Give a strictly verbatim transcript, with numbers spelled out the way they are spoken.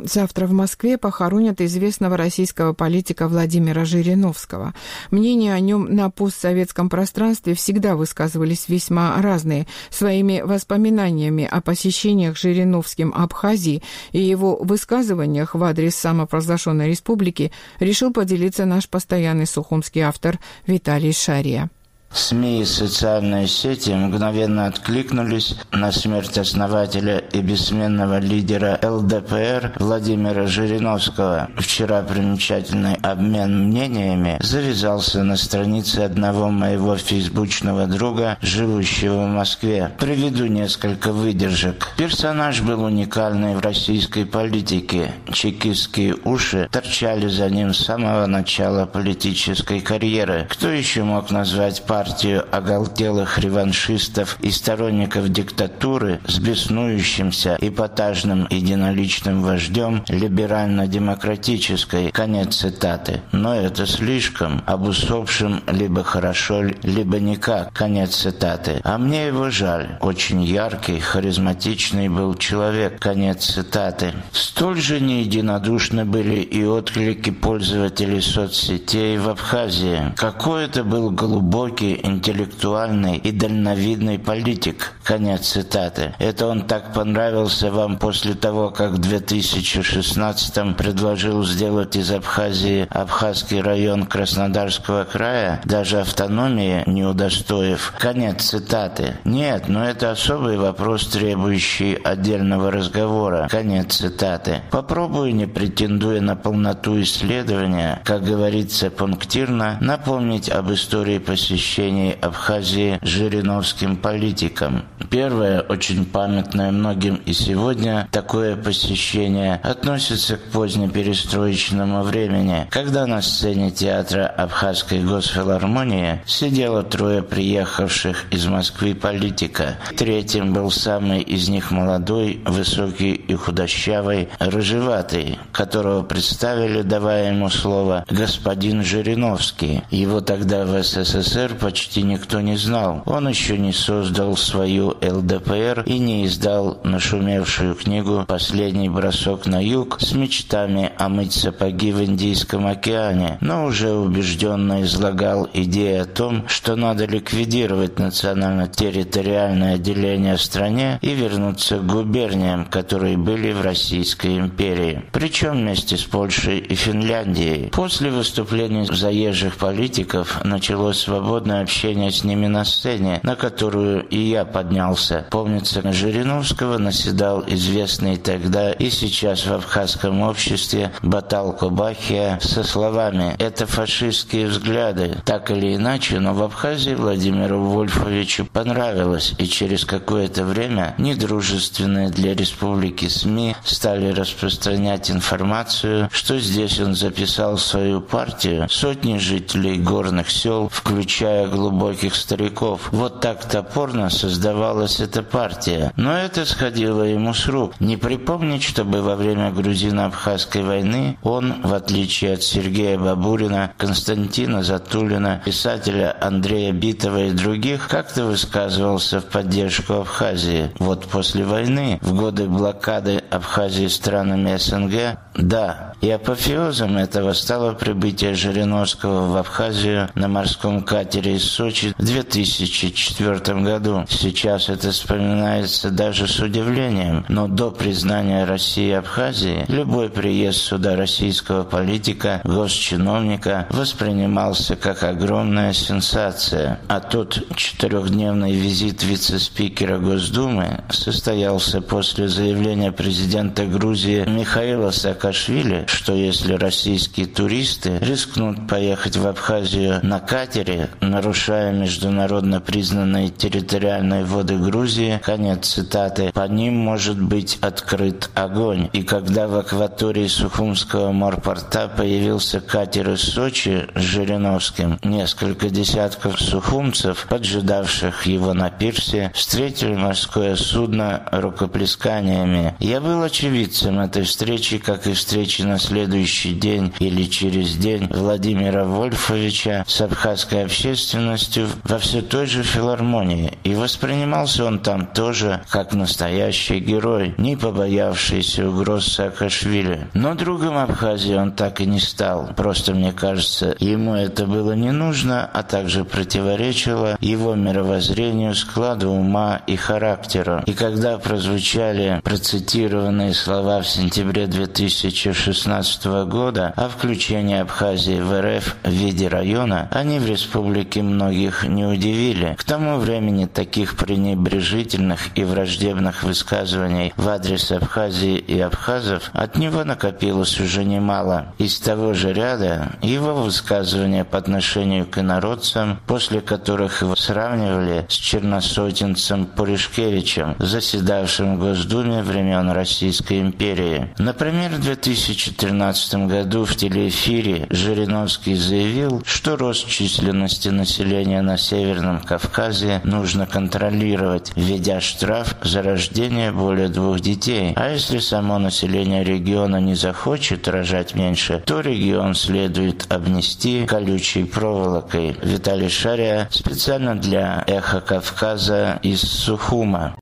Завтра в Москве похоронят известного российского политика Владимира Жириновского. Мнения о нем на постсоветском пространстве всегда высказывались весьма разные. Своими воспоминаниями о посещениях Жириновским Абхазии и его высказываниях в адрес самопровозглашенной республики решил поделиться наш постоянный сухумский автор Виталий Шария. СМИ и социальные сети мгновенно откликнулись на смерть основателя и бессменного лидера эл дэ пэ эр Владимира Жириновского. Вчера примечательный обмен мнениями завязался на странице одного моего фейсбучного друга, живущего в Москве. Приведу несколько выдержек. Персонаж был уникальный в российской политике. Чекистские уши торчали за ним с самого начала политической карьеры. Кто еще мог назвать партию партию оголтелых реваншистов и сторонников диктатуры с беснующимся эпатажным единоличным вождем либерально-демократической. Конец цитаты. Но это слишком. Об усопшем либо хорошо, либо никак. Конец цитаты. А мне его жаль. Очень яркий, харизматичный был человек. Конец цитаты. Столь же неединодушны были и отклики пользователей соцсетей в Абхазии. Какой это был глубокий, интеллектуальный и дальновидный политик. Конец цитаты. Это он так понравился вам после того, как в две тысячи шестнадцатом предложил сделать из Абхазии Абхазский район Краснодарского края, даже автономии не удостоив. Конец цитаты. Нет, но это особый вопрос, требующий отдельного разговора. Конец цитаты. Попробую, не претендуя на полноту исследования, как говорится пунктирно, напомнить об истории посещения Абхазии жириновским политиком. Первое, очень памятное многим и сегодня, такое посещение относится к позднеперестроечному времени, когда на сцене театра Абхазской госфилармонии сидело трое приехавших из Москвы политика. Третьим был самый из них молодой, высокий и худощавый, рыжеватый, которого представили, давая ему слово, господин Жириновский. Его тогда в эс эс эс эр почти никто не знал. Он еще не создал свою эл дэ пэ эр и не издал нашумевшую книгу «Последний бросок на юг» с мечтами омыть сапоги в Индийском океане, но уже убежденно излагал идеи о том, что надо ликвидировать национально-территориальное деление в стране и вернуться к губерниям, которые были в Российской империи, причем вместе с Польшей и Финляндией. После выступлений заезжих политиков началось свободное общение с ними на сцене, на которую и я поднялся. Помнится, на Жириновского наседал известный тогда и сейчас в абхазском обществе Батал Кобахия со словами «это фашистские взгляды». Так или иначе, но в Абхазии Владимиру Вольфовичу понравилось, и через какое-то время недружественные для республики СМИ стали распространять информацию, что здесь он записал свою партию сотни жителей горных сел, включая глубоких стариков. Вот так топорно создавалась эта партия. Но это сходило ему с рук. Не припомнить, чтобы во время грузино-абхазской войны он, в отличие от Сергея Бабурина, Константина Затулина, писателя Андрея Битова и других, как-то высказывался в поддержку Абхазии. Вот после войны, в годы блокады Абхазии странами эс эн гэ, да, и апофеозом этого стало прибытие Жириновского в Абхазию на морском катере из Сочи в две тысячи четвёртом году. Сейчас это вспоминается даже с удивлением, но до признания России Абхазии любой приезд сюда российского политика, госчиновника воспринимался как огромная сенсация. А тот четырехдневный визит вице-спикера Госдумы состоялся после заявления президента Грузии Михаила Саакашвили, что если российские туристы рискнут поехать в Абхазию на катере, нарушая международно признанные территориальные воды Грузии, конец цитаты, по ним может быть открыт огонь. И когда в акватории Сухумского морпорта появился катер из Сочи с Жириновским, несколько десятков сухумцев, поджидавших его на пирсе, встретили морское судно рукоплесканиями. Я был очевидцем этой встречи, как и встречи на следующий день или через день Владимира Вольфовича с абхазской общественностью ответственностью во все той же филармонии, и воспринимался он там тоже как настоящий герой, не побоявшийся угроз Саакашвили. Но другом Абхазии он так и не стал. Просто, мне кажется, ему это было не нужно, а также противоречило его мировоззрению, складу ума и характеру. И когда прозвучали процитированные слова в сентябре две тысячи шестнадцатого года о включении Абхазии в эр эф в виде района, они в республике многих не удивили. К тому времени таких пренебрежительных и враждебных высказываний в адрес Абхазии и абхазов от него накопилось уже немало. Из того же ряда его высказывания по отношению к инородцам, после которых его сравнивали с черносотенцем Пуришкевичем, заседавшим в Госдуме времен Российской империи. Например, в две тысячи тринадцатом году в телеэфире Жириновский заявил, что рост численности населения на Северном Кавказе нужно контролировать, введя штраф за рождение более двух детей. А если само население региона не захочет рожать меньше, то регион следует обнести колючей проволокой. Виталий Шария специально для «Эхо Кавказа» из Сухума.